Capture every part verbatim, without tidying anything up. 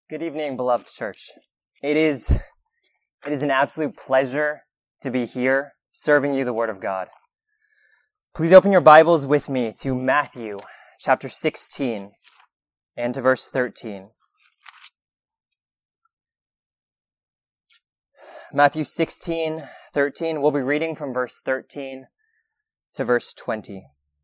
Good evening, beloved church. It is, it is an absolute pleasure to be here serving you the Word of God. Please open your Bibles with me to Matthew chapter sixteen and to verse thirteen. Matthew sixteen, thirteen. We'll be reading from verse thirteen to verse twenty.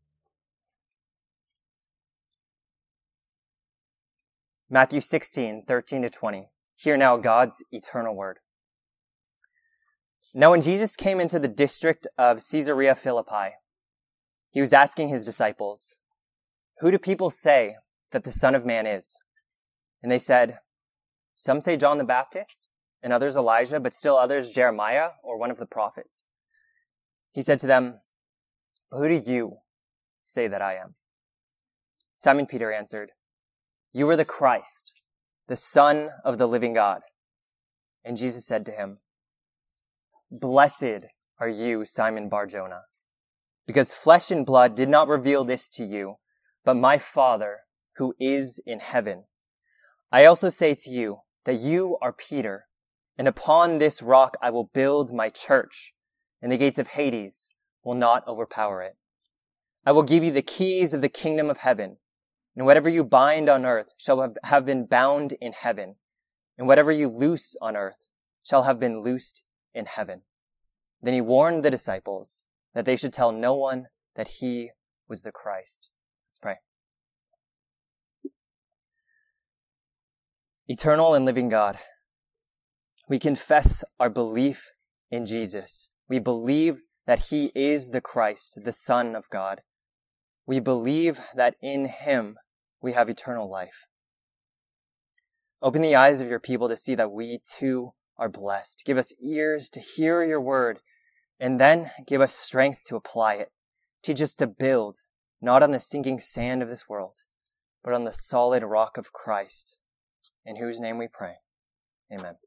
Matthew sixteen, thirteen to twenty. Hear now God's eternal word. Now when Jesus came into the district of Caesarea Philippi, he was asking his disciples, "Who do people say that the Son of Man is?" And they said, "Some say John the Baptist, and others Elijah, but still others Jeremiah or one of the prophets." He said to them, "Who do you say that I am?" Simon Peter answered, "You are the Christ, the Son of the living God." And Jesus said to him, "Blessed are you, Simon Bar-Jonah, because flesh and blood did not reveal this to you, but my Father who is in heaven. I also say to you that you are Peter, and upon this rock I will build my church, and the gates of Hades will not overpower it. I will give you the keys of the kingdom of heaven. And whatever you bind on earth shall have been bound in heaven, and whatever you loose on earth shall have been loosed in heaven." Then he warned the disciples that they should tell no one that he was the Christ. Let's pray. Eternal and living God, we confess our belief in Jesus. We believe that he is the Christ, the Son of God. We believe that in him we have eternal life. Open the eyes of your people to see that we too are blessed. Give us ears to hear your word, and then give us strength to apply it. Teach us to build, not on the sinking sand of this world, but on the solid rock of Christ, in whose name we pray. Amen.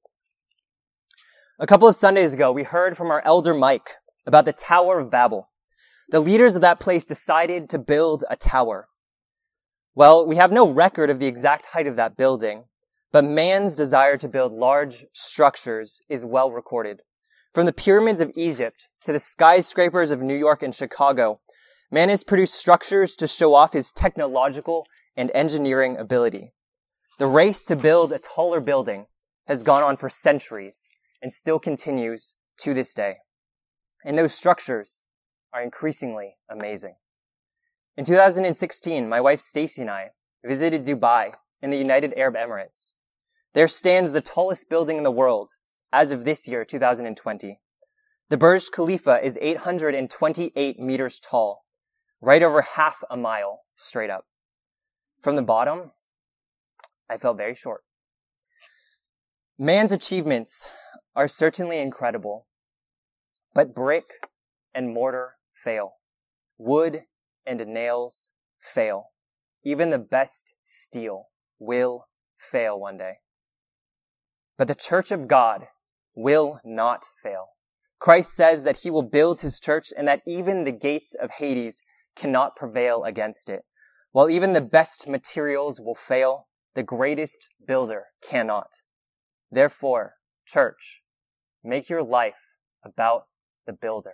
A couple of Sundays ago, we heard from our elder Mike about the Tower of Babel. The leaders of that place decided to build a tower. Well, we have no record of the exact height of that building, but man's desire to build large structures is well recorded. From the pyramids of Egypt to the skyscrapers of New York and Chicago, man has produced structures to show off his technological and engineering ability. The race to build a taller building has gone on for centuries and still continues to this day. And those structures are increasingly amazing. In two thousand sixteen, my wife Stacy and I visited Dubai in the United Arab Emirates. There stands the tallest building in the world as of this year, two thousand twenty. The Burj Khalifa is eight hundred twenty-eight meters tall, right over half a mile straight up. From the bottom, I felt very short. Man's achievements are certainly incredible, but brick and mortar fail. Wood and nails fail. Even the best steel will fail one day. But the church of God will not fail. Christ says that he will build his church and that even the gates of Hades cannot prevail against it. While even the best materials will fail, the greatest builder cannot. Therefore, church, make your life about the builder.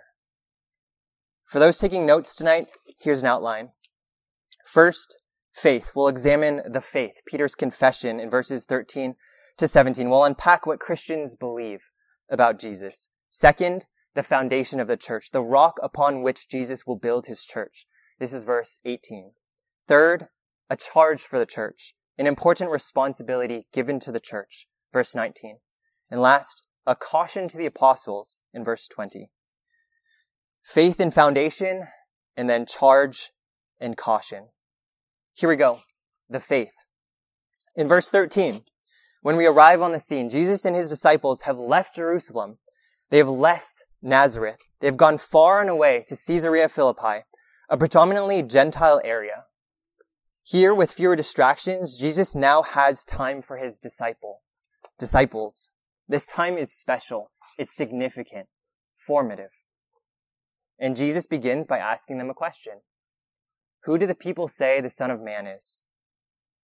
For those taking notes tonight, here's an outline. First, faith. We'll examine the faith, Peter's confession in verses thirteen to seventeen. We'll unpack what Christians believe about Jesus. Second, the foundation of the church, the rock upon which Jesus will build his church. This is verse eighteen. Third, a charge for the church, an important responsibility given to the church, verse nineteen. And last, a caution to the apostles in verse twenty. Faith and foundation, and then charge and caution. Here we go. The faith. In verse thirteen, when we arrive on the scene, Jesus and his disciples have left Jerusalem. They have left Nazareth. They have gone far and away to Caesarea Philippi, a predominantly Gentile area. Here, with fewer distractions, Jesus now has time for his disciple, disciples. This time is special. It's significant, formative. And Jesus begins by asking them a question. Who do the people say the Son of Man is?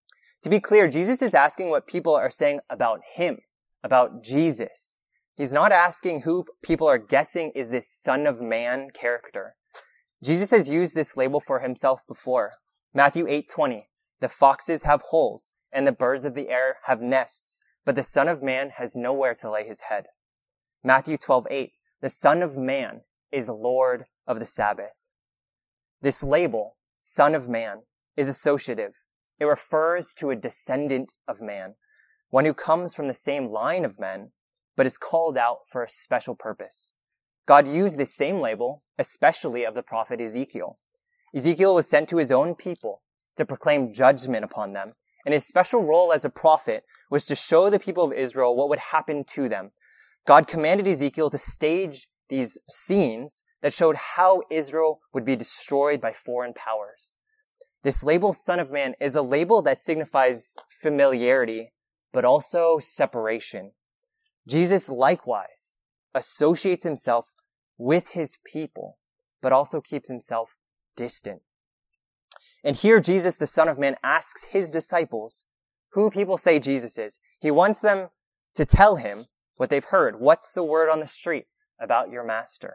To be clear, Jesus is asking what people are saying about him, about Jesus. He's not asking who people are guessing is this Son of Man character. Jesus has used this label for himself before. Matthew eight twenty, the foxes have holes and the birds of the air have nests, but the Son of Man has nowhere to lay his head. Matthew twelve eight, the Son of Man is Lord of the Sabbath. This label, Son of Man, is associative. It refers to a descendant of man, one who comes from the same line of men, but is called out for a special purpose. God used this same label, especially of the prophet Ezekiel. Ezekiel was sent to his own people to proclaim judgment upon them, and his special role as a prophet was to show the people of Israel what would happen to them. God commanded Ezekiel to stage these scenes that showed how Israel would be destroyed by foreign powers. This label, Son of Man, is a label that signifies familiarity, but also separation. Jesus likewise associates himself with his people, but also keeps himself distant. And here Jesus, the Son of Man, asks his disciples who people say Jesus is. He wants them to tell him what they've heard. What's the word on the street about your master?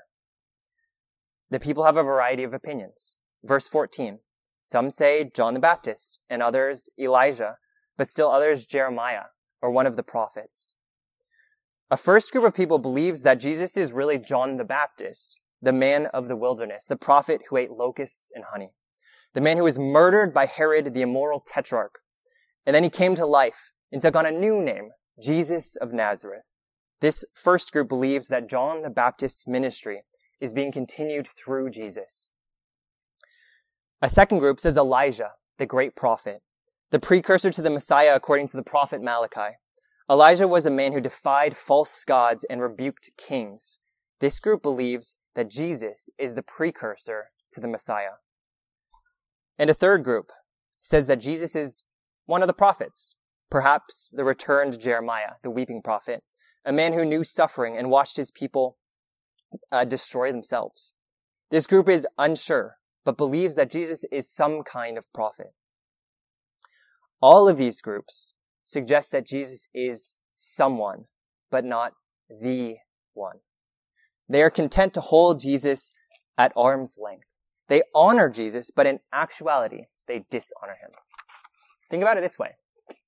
The people have a variety of opinions. Verse fourteen. Some say John the Baptist, and others Elijah, but still others Jeremiah, or one of the prophets. A first group of people believes that Jesus is really John the Baptist, the man of the wilderness, the prophet who ate locusts and honey, the man who was murdered by Herod, the immoral tetrarch. And then he came to life and took on a new name, Jesus of Nazareth. This first group believes that John the Baptist's ministry is being continued through Jesus. A second group says Elijah, the great prophet, the precursor to the Messiah according to the prophet Malachi. Elijah was a man who defied false gods and rebuked kings. This group believes that Jesus is the precursor to the Messiah. And a third group says that Jesus is one of the prophets, perhaps the returned Jeremiah, the weeping prophet, a man who knew suffering and watched his people uh, destroy themselves. This group is unsure, but believes that Jesus is some kind of prophet. All of these groups suggest that Jesus is someone, but not the one. They are content to hold Jesus at arm's length. They honor Jesus, but in actuality, they dishonor him. Think about it this way.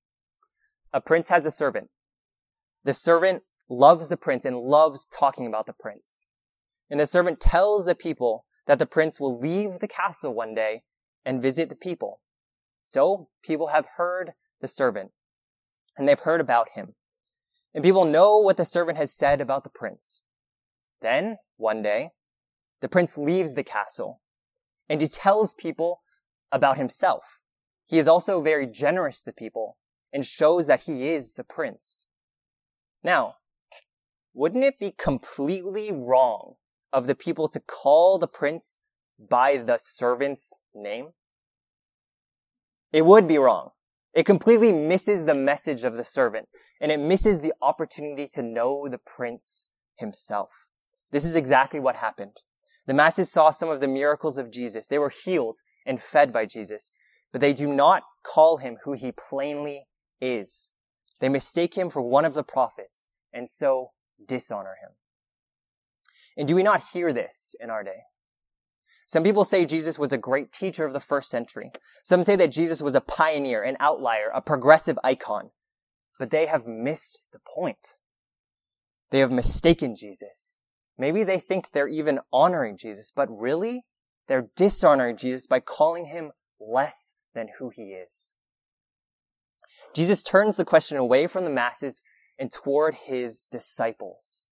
A prince has a servant. The servant loves the prince and loves talking about the prince. And the servant tells the people that the prince will leave the castle one day and visit the people. So people have heard the servant, and they've heard about him. And people know what the servant has said about the prince. Then, one day, the prince leaves the castle, and he tells people about himself. He is also very generous to people, and shows that he is the prince. Now, wouldn't it be completely wrong of the people to call the prince by the servant's name? It would be wrong. It completely misses the message of the servant, and it misses the opportunity to know the prince himself. This is exactly what happened. The masses saw some of the miracles of Jesus. They were healed and fed by Jesus, but they do not call him who he plainly is. They mistake him for one of the prophets, and so dishonor him. And do we not hear this in our day? Some people say Jesus was a great teacher of the first century. Some say that Jesus was a pioneer, an outlier, a progressive icon. But they have missed the point. They have mistaken Jesus. Maybe they think they're even honoring Jesus, but really, they're dishonoring Jesus by calling him less than who he is. Jesus turns the question away from the masses and toward his disciples.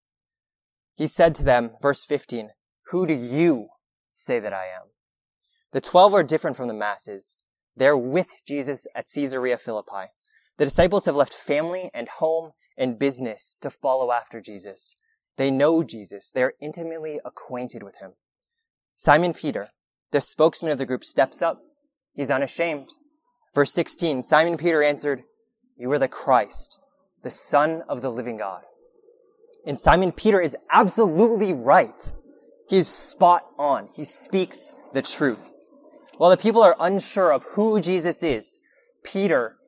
He said to them, verse fifteen, "Who do you say that I am?" The twelve are different from the masses. They're with Jesus at Caesarea Philippi. The disciples have left family and home and business to follow after Jesus. They know Jesus. They are intimately acquainted with him. Simon Peter, the spokesman of the group, steps up. He's unashamed. Verse sixteen, Simon Peter answered, "You are the Christ, the Son of the living God." And Simon Peter is absolutely right. He is spot on. He speaks the truth. While the people are unsure of who Jesus is, Peter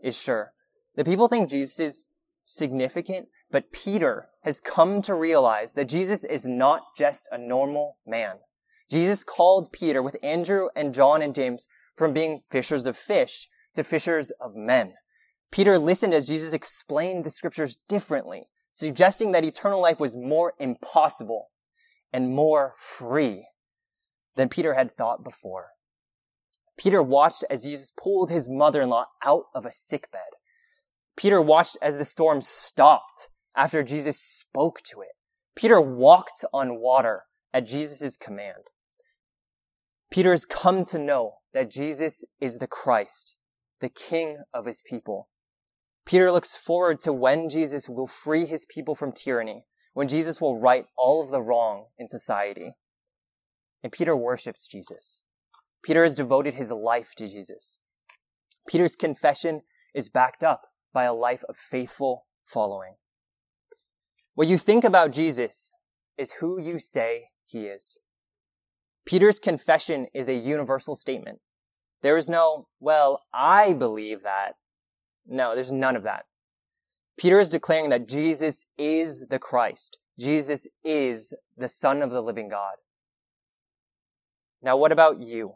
is sure. The people think Jesus is significant, but Peter has come to realize that Jesus is not just a normal man. Jesus called Peter with Andrew and John and James from being fishers of fish to fishers of men. Peter listened as Jesus explained the scriptures differently, suggesting that eternal life was more impossible and more free than Peter had thought before. Peter watched as Jesus pulled his mother-in-law out of a sickbed. Peter watched as the storm stopped after Jesus spoke to it. Peter walked on water at Jesus' command. Peter has come to know that Jesus is the Christ, the King of his people. Peter looks forward to when Jesus will free his people from tyranny, when Jesus will right all of the wrong in society. And Peter worships Jesus. Peter has devoted his life to Jesus. Peter's confession is backed up by a life of faithful following. What you think about Jesus is who you say he is. Peter's confession is a universal statement. There is no, well, I believe that. No, there's none of that. Peter is declaring that Jesus is the Christ. Jesus is the Son of the living God. Now, what about you?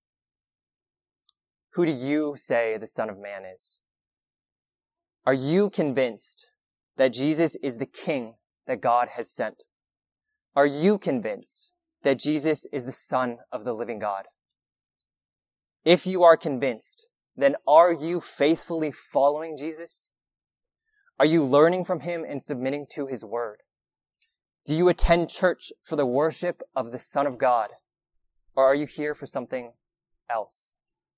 Who do you say the Son of Man is? Are you convinced that Jesus is the King that God has sent? Are you convinced that Jesus is the Son of the living God? If you are convinced, then are you faithfully following Jesus? Are you learning from him and submitting to his word? Do you attend church for the worship of the Son of God? Or are you here for something else?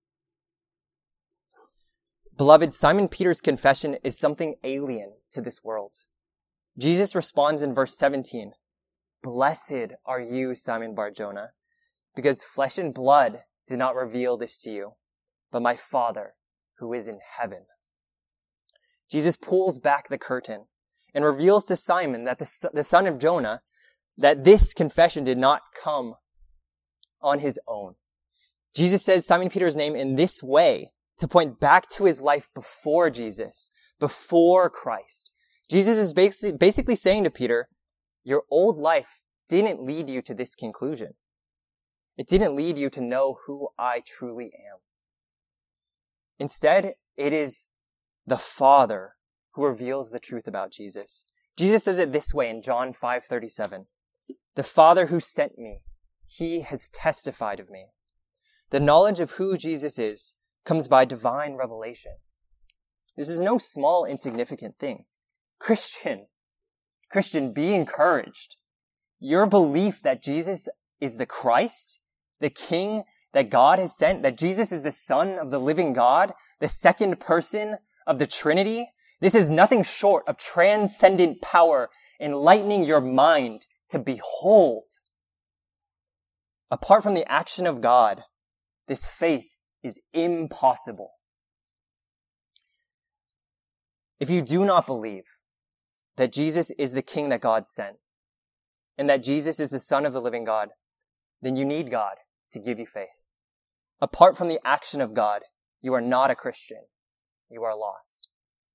Beloved, Simon Peter's confession is something alien to this world. Jesus responds in verse seventeen, "Blessed are you, Simon Bar-Jonah, because flesh and blood did not reveal this to you, but my Father who is in heaven." Jesus pulls back the curtain and reveals to Simon, that the, the son of Jonah, that this confession did not come on his own. Jesus says Simon Peter's name in this way to point back to his life before Jesus, before Christ. Jesus is basically, basically saying to Peter, your old life didn't lead you to this conclusion. It didn't lead you to know who I truly am. Instead, it is the Father who reveals the truth about Jesus. Jesus says it this way in John five thirty-seven. The Father who sent me, he has testified of me. The knowledge of who Jesus is comes by divine revelation. This is no small, insignificant thing. Christian, Christian, be encouraged. Your belief that Jesus is the Christ, the King that God has sent, that Jesus is the Son of the living God, the second person of the Trinity, this is nothing short of transcendent power enlightening your mind to behold. Apart from the action of God, this faith is impossible. If you do not believe that Jesus is the King that God sent, and that Jesus is the Son of the living God, then you need God to give you faith. Apart from the action of God, you are not a Christian. You are lost.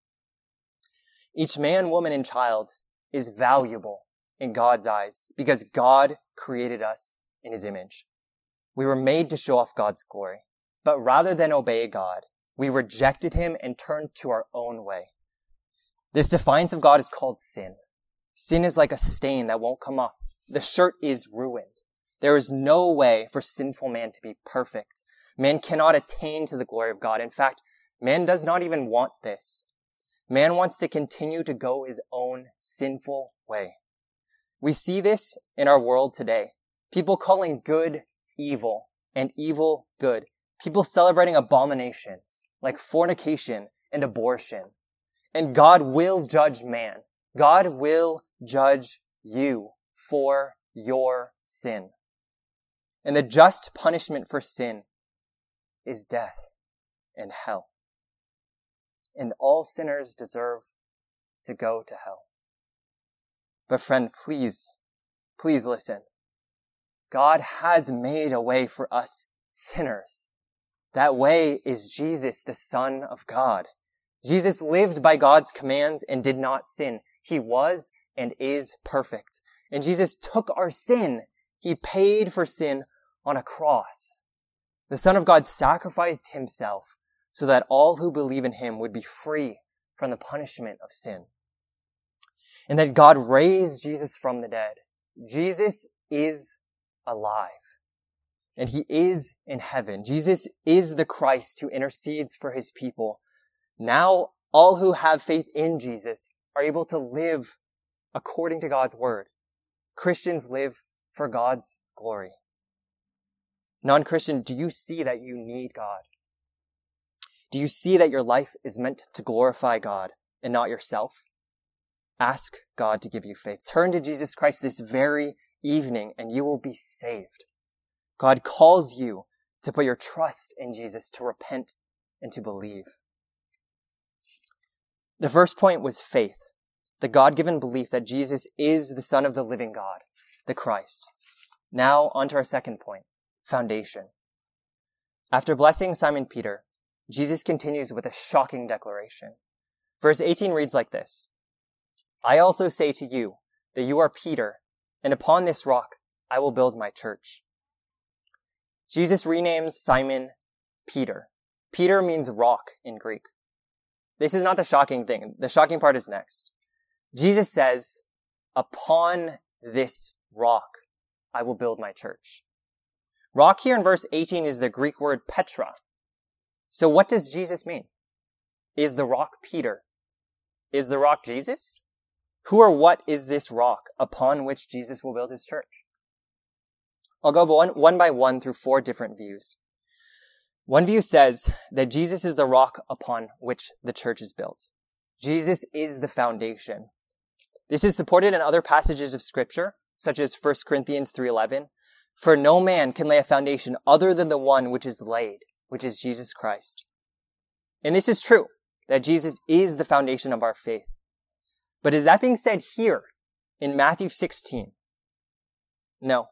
Each man, woman, and child is valuable in God's eyes because God created us in his image. We were made to show off God's glory. But rather than obey God, we rejected him and turned to our own way. This defiance of God is called sin. Sin is like a stain that won't come off. The shirt is ruined. There is no way for sinful man to be perfect. Man cannot attain to the glory of God. In fact, man does not even want this. Man wants to continue to go his own sinful way. We see this in our world today. People calling good evil and evil good. People celebrating abominations like fornication and abortion. And God will judge man. God will judge you for your sin. And the just punishment for sin is death and hell. And all sinners deserve to go to hell. But friend, please, please listen. God has made a way for us sinners. That way is Jesus, the Son of God. Jesus lived by God's commands and did not sin. He was and is perfect. And Jesus took our sin. He paid for sin on a cross. The Son of God sacrificed himself so that all who believe in him would be free from the punishment of sin. And that God raised Jesus from the dead. Jesus is alive. And he is in heaven. Jesus is the Christ who intercedes for his people. Now, all who have faith in Jesus are able to live according to God's word. Christians live for God's glory. Non-Christian, do you see that you need God? Do you see that your life is meant to glorify God and not yourself? Ask God to give you faith. Turn to Jesus Christ this very evening and you will be saved. God calls you to put your trust in Jesus, to repent and to believe. The first point was faith, the God-given belief that Jesus is the Son of the living God, the Christ. Now, on to our second point, foundation. After blessing Simon Peter, Jesus continues with a shocking declaration. Verse eighteen reads like this, I also say to you that you are Peter, and upon this rock I will build my church. Jesus renames Simon Peter. Peter means rock in Greek. This is not the shocking thing. The shocking part is next. Jesus says, upon this rock I will build my church. Rock here in verse eighteen is the Greek word Petra. So what does Jesus mean? Is the rock Peter? Is the rock Jesus? Who or what is this rock upon which Jesus will build his church? I'll go one, one by one through four different views. One view says that Jesus is the rock upon which the church is built. Jesus is the foundation. This is supported in other passages of Scripture, such as First Corinthians three eleven. For no man can lay a foundation other than the one which is laid, which is Jesus Christ. And this is true, that Jesus is the foundation of our faith. But is that being said here in Matthew sixteen? No.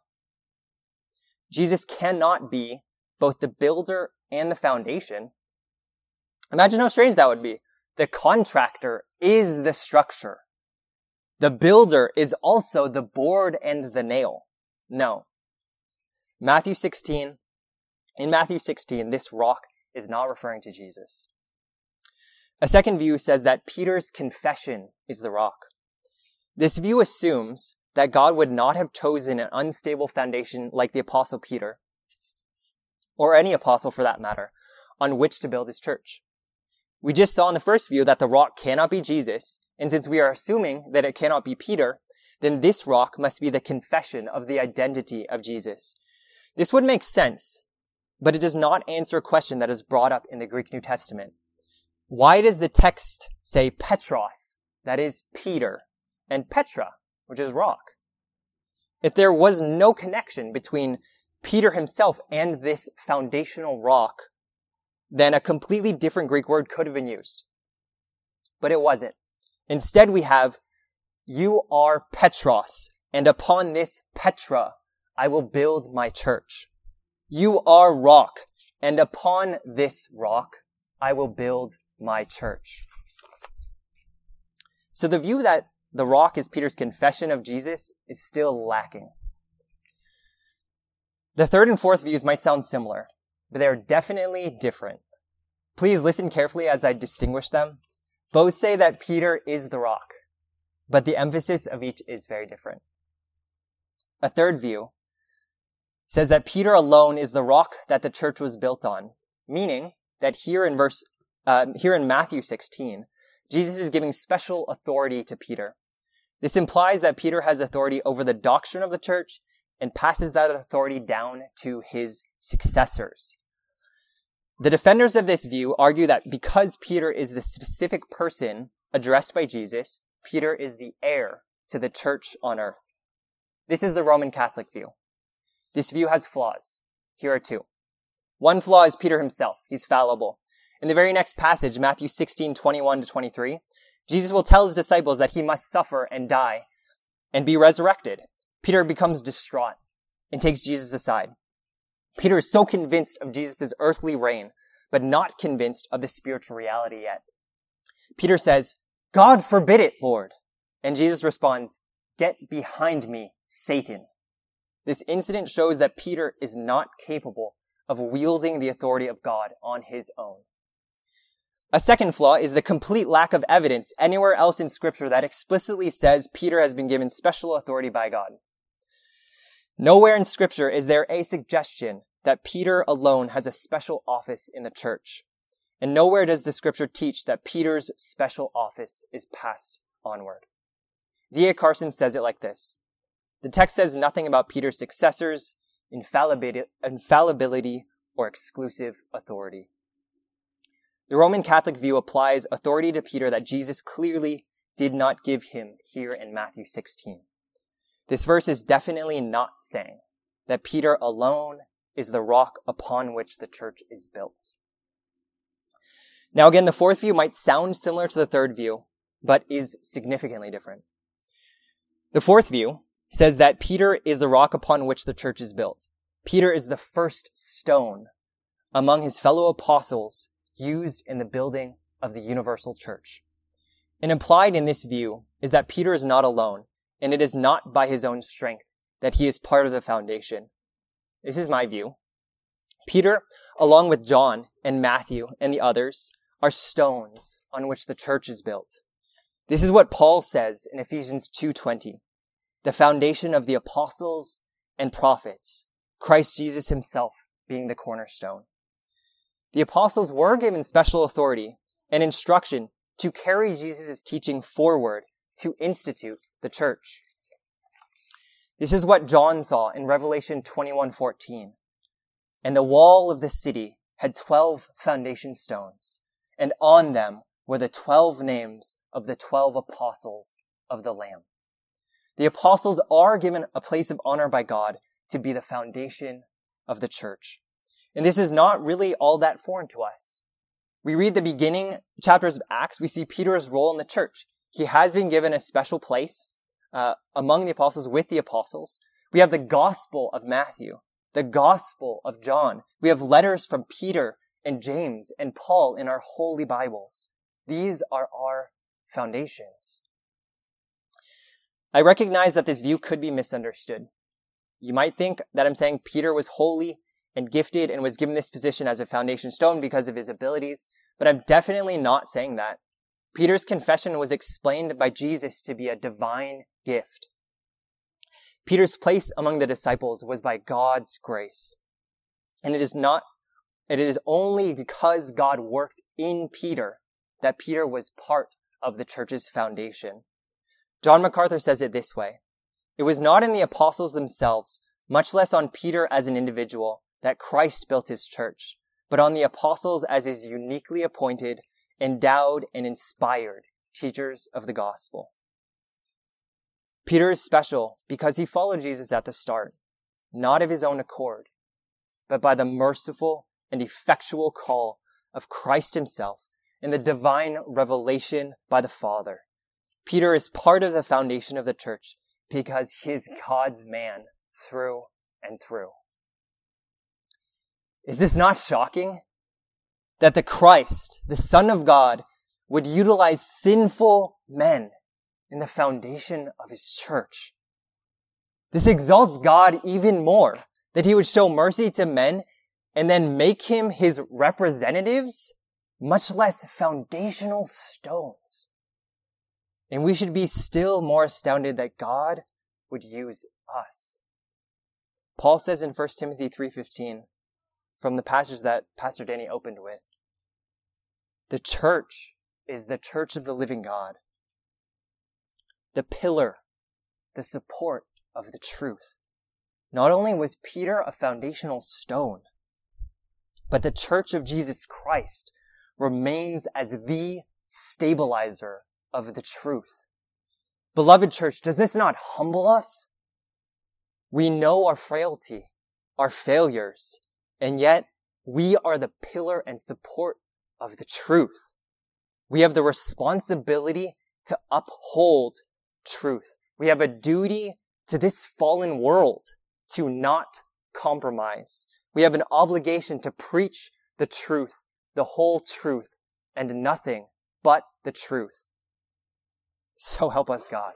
Jesus cannot be both the builder and the foundation. Imagine how strange that would be. The contractor is the structure. The builder is also the board and the nail. No. Matthew sixteen, in Matthew sixteen, this rock is not referring to Jesus. A second view says that Peter's confession is the rock. This view assumes that God would not have chosen an unstable foundation like the Apostle Peter, or any apostle for that matter, on which to build his church. We just saw in the first view that the rock cannot be Jesus, and since we are assuming that it cannot be Peter, then this rock must be the confession of the identity of Jesus. This would make sense, but it does not answer a question that is brought up in the Greek New Testament. Why does the text say Petros, that is Peter, and Petra, which is rock? If there was no connection between Peter himself and this foundational rock, then a completely different Greek word could have been used. But it wasn't. Instead, we have, you are Petros, and upon this Petra, I will build my church. You are rock, and upon this rock, I will build my church. So the view that the rock is Peter's confession of Jesus is still lacking. The third and fourth views might sound similar, but they are definitely different. Please listen carefully as I distinguish them. Both say that Peter is the rock, but the emphasis of each is very different. A third view says that Peter alone is the rock that the church was built on, meaning that here in verse, uh, here in Matthew sixteen, Jesus is giving special authority to Peter. This implies that Peter has authority over the doctrine of the church and passes that authority down to his successors. The defenders of this view argue that because Peter is the specific person addressed by Jesus, Peter is the heir to the church on earth. This is the Roman Catholic view. This view has flaws. Here are two. One flaw is Peter himself. He's fallible. In the very next passage, Matthew sixteen, twenty-one to twenty-three, Jesus will tell his disciples that he must suffer and die and be resurrected. Peter becomes distraught and takes Jesus aside. Peter is so convinced of Jesus' earthly reign, but not convinced of the spiritual reality yet. Peter says, "God forbid it, Lord." And Jesus responds, "Get behind me, Satan." This incident shows that Peter is not capable of wielding the authority of God on his own. A second flaw is the complete lack of evidence anywhere else in Scripture that explicitly says Peter has been given special authority by God. Nowhere in Scripture is there a suggestion that Peter alone has a special office in the church. And nowhere does the Scripture teach that Peter's special office is passed onward. D A Carson says it like this: the text says nothing about Peter's successors, infallibility, infallibility, or exclusive authority. The Roman Catholic view applies authority to Peter that Jesus clearly did not give him here in Matthew sixteen. This verse is definitely not saying that Peter alone is the rock upon which the church is built. Now again, the fourth view might sound similar to the third view, but is significantly different. The fourth view says that Peter is the rock upon which the church is built. Peter is the first stone among his fellow apostles used in the building of the universal church. And implied in this view is that Peter is not alone, and it is not by his own strength that he is part of the foundation. This is my view. Peter, along with John and Matthew and the others, are stones on which the church is built. This is what Paul says in Ephesians two twenty. The foundation of the apostles and prophets, Christ Jesus himself being the cornerstone. The apostles were given special authority and instruction to carry Jesus' teaching forward to institute the church. This is what John saw in Revelation twenty-one fourteen. And the wall of the city had twelve foundation stones, and on them were the twelve names of the twelve apostles of the Lamb. The apostles are given a place of honor by God to be the foundation of the church. And this is not really all that foreign to us. We read the beginning chapters of Acts, we see Peter's role in the church. He has been given a special place uh, among the apostles with the apostles. We have the Gospel of Matthew, the Gospel of John. We have letters from Peter and James and Paul in our holy Bibles. These are our foundations. I recognize that this view could be misunderstood. You might think that I'm saying Peter was holy and gifted and was given this position as a foundation stone because of his abilities, but I'm definitely not saying that. Peter's confession was explained by Jesus to be a divine gift. Peter's place among the disciples was by God's grace. And it is not, it is only because God worked in Peter that Peter was part of the church's foundation. John MacArthur says it this way: it was not in the apostles themselves, much less on Peter as an individual, that Christ built his church, but on the apostles as his uniquely appointed, endowed, and inspired teachers of the gospel. Peter is special because he followed Jesus at the start, not of his own accord, but by the merciful and effectual call of Christ himself and the divine revelation by the Father. Peter is part of the foundation of the church because he is God's man through and through. Is this not shocking? That the Christ, the Son of God, would utilize sinful men in the foundation of his church. This exalts God even more, that he would show mercy to men and then make him his representatives, much less foundational stones. And we should be still more astounded that God would use us. Paul says in First Timothy three fifteen, from the passage that Pastor Danny opened with, the church is the church of the living God, the pillar, the support of the truth. Not only was Peter a foundational stone, but the church of Jesus Christ remains as the stabilizer of the truth. Beloved church, does this not humble us? We know our frailty, our failures, and yet we are the pillar and support of the truth. We have the responsibility to uphold truth. We have a duty to this fallen world to not compromise. We have an obligation to preach the truth, the whole truth, and nothing but the truth. So help us God.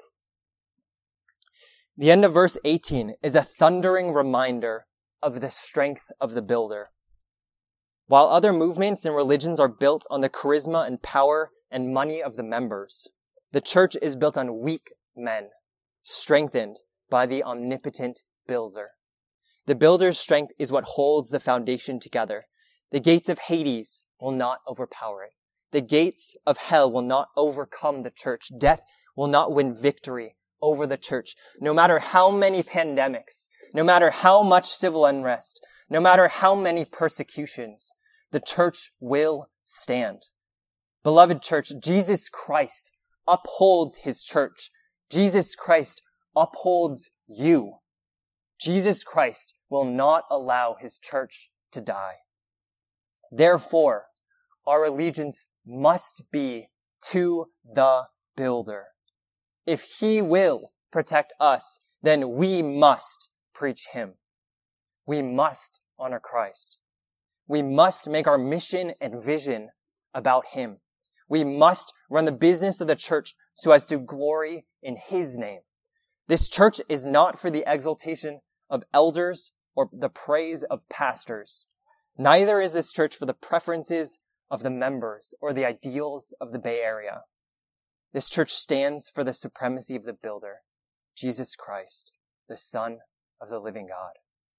The end of verse eighteen is a thundering reminder of the strength of the builder. While other movements and religions are built on the charisma and power and money of the members, the church is built on weak men, strengthened by the omnipotent builder. The builder's strength is what holds the foundation together. The gates of Hades will not overpower it. The gates of hell will not overcome the church. Death will not win victory over the church. No matter how many pandemics, no matter how much civil unrest, no matter how many persecutions, the church will stand. Beloved church, Jesus Christ upholds his church. Jesus Christ upholds you. Jesus Christ will not allow his church to die. Therefore, our allegiance must be to the builder. If he will protect us, then we must preach him. We must honor Christ. We must make our mission and vision about him. We must run the business of the church so as to glory in his name. This church is not for the exaltation of elders or the praise of pastors. Neither is this church for the preferences of the members or the ideals of the Bay Area. This church stands for the supremacy of the builder, Jesus Christ, the Son of the living God.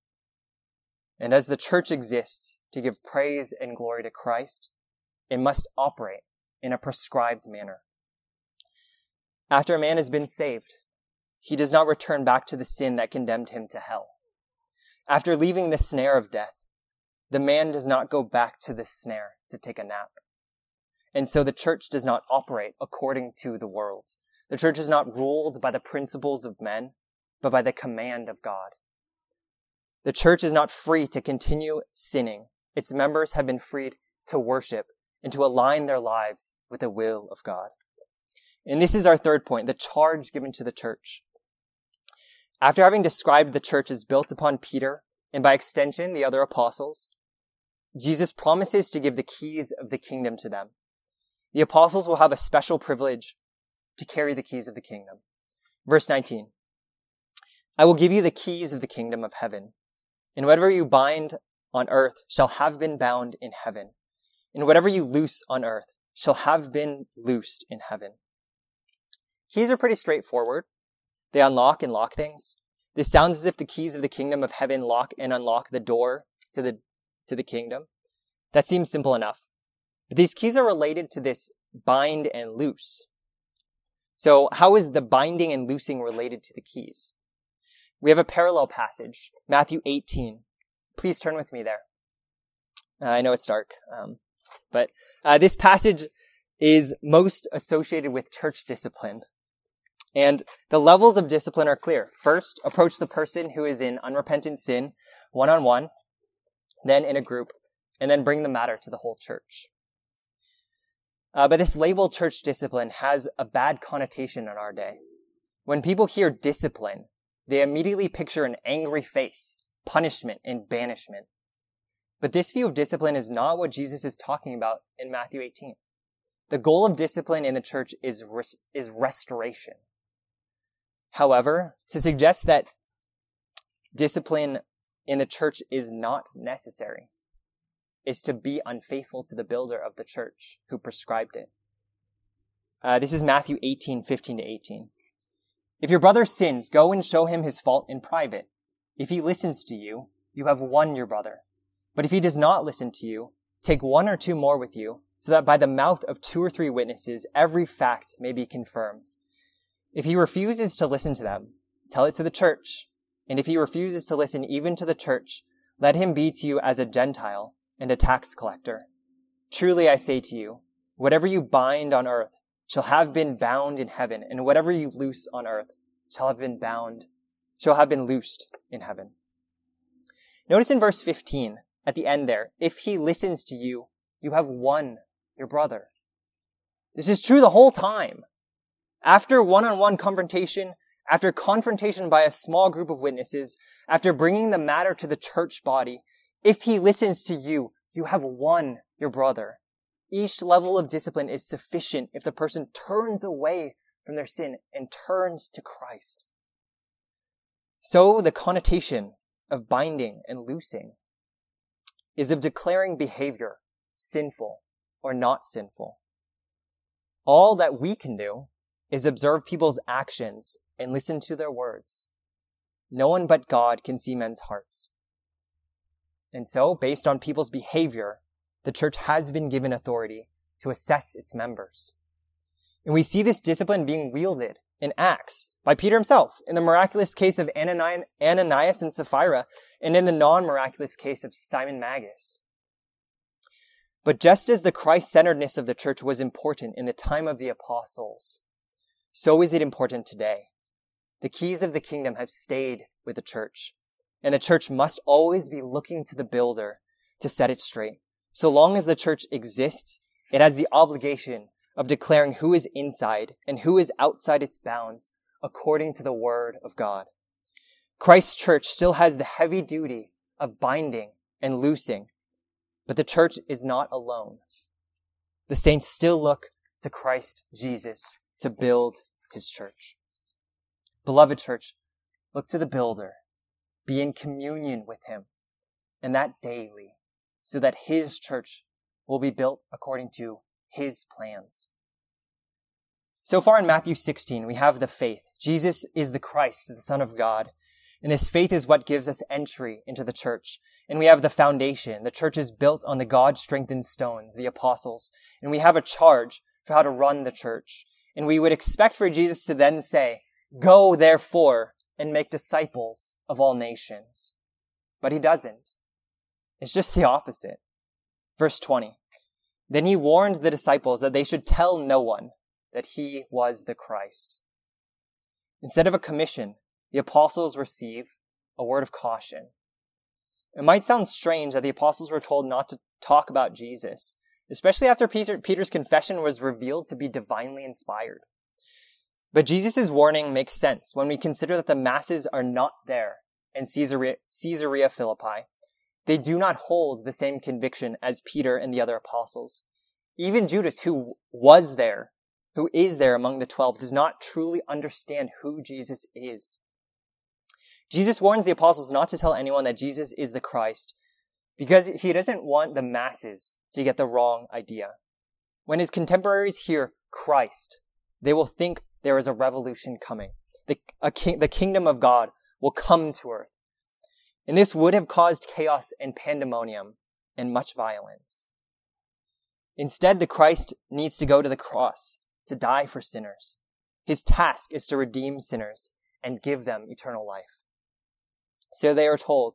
And as the church exists to give praise and glory to Christ, it must operate in a prescribed manner. After a man has been saved, he does not return back to the sin that condemned him to hell. After leaving the snare of death, the man does not go back to the snare to take a nap. And so the church does not operate according to the world. The church is not ruled by the principles of men, but by the command of God. The church is not free to continue sinning. Its members have been freed to worship and to align their lives with the will of God. And this is our third point, the charge given to the church. After having described the church as built upon Peter, and by extension the other apostles, Jesus promises to give the keys of the kingdom to them. The apostles will have a special privilege to carry the keys of the kingdom. Verse nineteen, I will give you the keys of the kingdom of heaven, and whatever you bind on earth shall have been bound in heaven, and whatever you loose on earth shall have been loosed in heaven. Keys are pretty straightforward. They unlock and lock things. This sounds as if the keys of the kingdom of heaven lock and unlock the door to the, to the kingdom. That seems simple enough. But these keys are related to this bind and loose. So how is the binding and loosing related to the keys? We have a parallel passage, Matthew eighteen. Please turn with me there. Uh, I know it's dark, um, but uh, this passage is most associated with church discipline. And the levels of discipline are clear. First, approach the person who is in unrepentant sin one-on-one, then in a group, and then bring the matter to the whole church. Uh, but this label church discipline has a bad connotation in our day. When people hear discipline, they immediately picture an angry face, punishment, and banishment. But this view of discipline is not what Jesus is talking about in Matthew eighteen. The goal of discipline in the church is res- is restoration. However, to suggest that discipline in the church is not necessary is to be unfaithful to the builder of the church who prescribed it. Uh, this is Matthew eighteen, fifteen to eighteen. If your brother sins, go and show him his fault in private. If he listens to you, you have won your brother. But if he does not listen to you, take one or two more with you, so that by the mouth of two or three witnesses, every fact may be confirmed. If he refuses to listen to them, tell it to the church. And if he refuses to listen even to the church, let him be to you as a Gentile and a tax collector. Truly I say to you, whatever you bind on earth shall have been bound in heaven, and whatever you loose on earth shall have been bound, shall have been loosed in heaven. Notice in verse fifteen, at the end there, if he listens to you, you have won your brother. This is true the whole time. After one-on-one confrontation, after confrontation by a small group of witnesses, after bringing the matter to the church body, if he listens to you, you have won your brother. Each level of discipline is sufficient if the person turns away from their sin and turns to Christ. So the connotation of binding and loosing is of declaring behavior sinful or not sinful. All that we can do is observe people's actions and listen to their words. No one but God can see men's hearts. And so, based on people's behavior, the church has been given authority to assess its members. And we see this discipline being wielded in Acts by Peter himself, in the miraculous case of Ananias and Sapphira, and in the non-miraculous case of Simon Magus. But just as the Christ-centeredness of the church was important in the time of the apostles, so is it important today. The keys of the kingdom have stayed with the church, and the church must always be looking to the builder to set it straight. So long as the church exists, it has the obligation of declaring who is inside and who is outside its bounds according to the word of God. Christ's church still has the heavy duty of binding and loosing, but the church is not alone. The saints still look to Christ Jesus to build his church. Beloved church, look to the builder. Be in communion with him, and that daily, so that his church will be built according to his plans. So far in Matthew sixteen, we have the faith. Jesus is the Christ, the Son of God. And this faith is what gives us entry into the church. And we have the foundation. The church is built on the God-strengthened stones, the apostles. And we have a charge for how to run the church. And we would expect for Jesus to then say, "Go, therefore, and make disciples of all nations." But he doesn't. It's just the opposite. Verse twenty. Then he warned the disciples that they should tell no one that he was the Christ. Instead of a commission, the apostles receive a word of caution. It might sound strange that the apostles were told not to talk about Jesus, especially after Peter, Peter's confession was revealed to be divinely inspired. But Jesus' warning makes sense when we consider that the masses are not there in Caesarea, Caesarea Philippi. They do not hold the same conviction as Peter and the other apostles. Even Judas, who was there, who is there among the twelve, does not truly understand who Jesus is. Jesus warns the apostles not to tell anyone that Jesus is the Christ because he doesn't want the masses to get the wrong idea. When his contemporaries hear Christ, they will think there is a revolution coming. The, a king, the kingdom of God will come to earth. And this would have caused chaos and pandemonium and much violence. Instead, the Christ needs to go to the cross to die for sinners. His task is to redeem sinners and give them eternal life. So they are told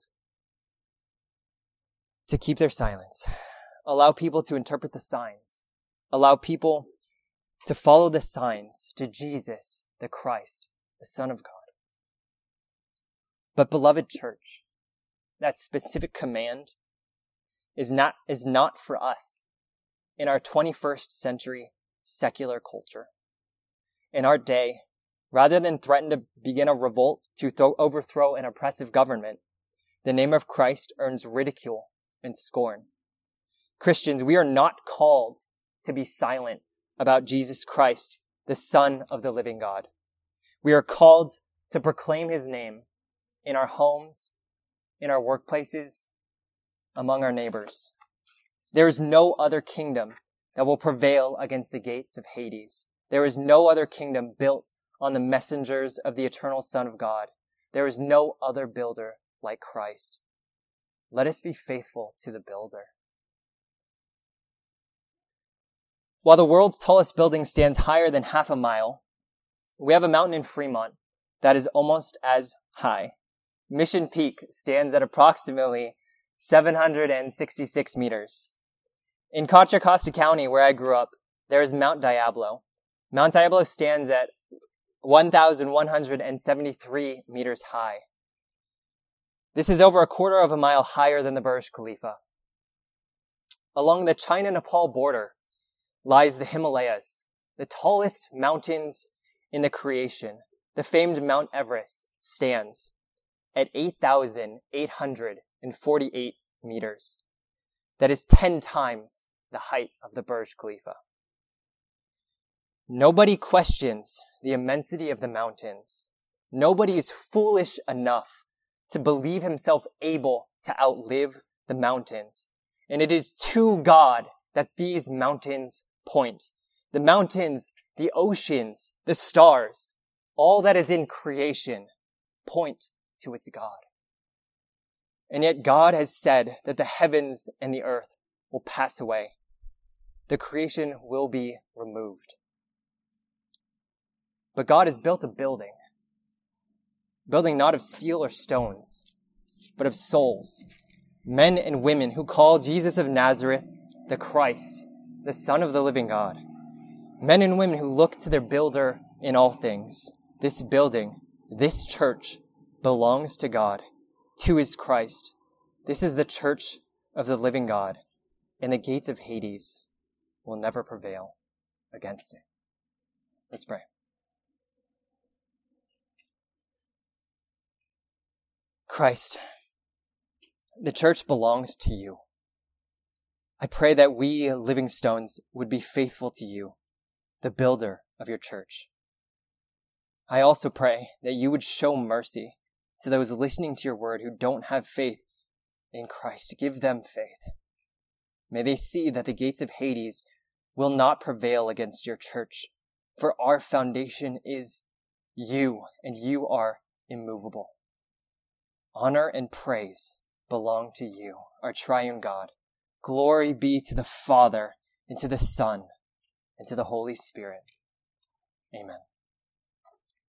to keep their silence, allow people to interpret the signs, allow people to follow the signs to Jesus, the Christ, the Son of God. But beloved church, that specific command is not, is not for us in our twenty-first century secular culture. In our day, rather than threaten to begin a revolt to th- overthrow an oppressive government, the name of Christ earns ridicule and scorn. Christians, we are not called to be silent about Jesus Christ, the Son of the living God. We are called to proclaim his name in our homes, in our workplaces, among our neighbors. There is no other kingdom that will prevail against the gates of Hades. There is no other kingdom built on the messengers of the eternal Son of God. There is no other builder like Christ. Let us be faithful to the builder. While the world's tallest building stands higher than half a mile, we have a mountain in Fremont that is almost as high. Mission Peak stands at approximately seven hundred sixty-six meters. In Contra Costa County, where I grew up, there is Mount Diablo. Mount Diablo stands at one thousand one hundred seventy-three meters high. This is over a quarter of a mile higher than the Burj Khalifa. Along the China-Nepal border lies the Himalayas, the tallest mountains in the creation. The famed Mount Everest stands at eight thousand eight hundred forty-eight meters. That is ten times the height of the Burj Khalifa. Nobody questions the immensity of the mountains. Nobody is foolish enough to believe himself able to outlive the mountains. And it is to God that these mountains point. The mountains, the oceans, the stars, all that is in creation point to its God. And yet God has said that the heavens and the earth will pass away. The creation will be removed. But God has built a building. Building not of steel or stones, but of souls. Men and women who call Jesus of Nazareth the Christ, the Son of the living God. Men and women who look to their builder in all things. This building, this church, belongs to God, to his Christ. This is the church of the living God, and the gates of Hades will never prevail against it. Let's pray. Christ, the church belongs to you. I pray that we, living stones, would be faithful to you, the builder of your church. I also pray that you would show mercy to those listening to your word who don't have faith in Christ. Give them faith. May they see that the gates of Hades will not prevail against your church, for our foundation is you, and you are immovable. Honor and praise belong to you, our triune God. Glory be to the Father, and to the Son, and to the Holy Spirit. Amen.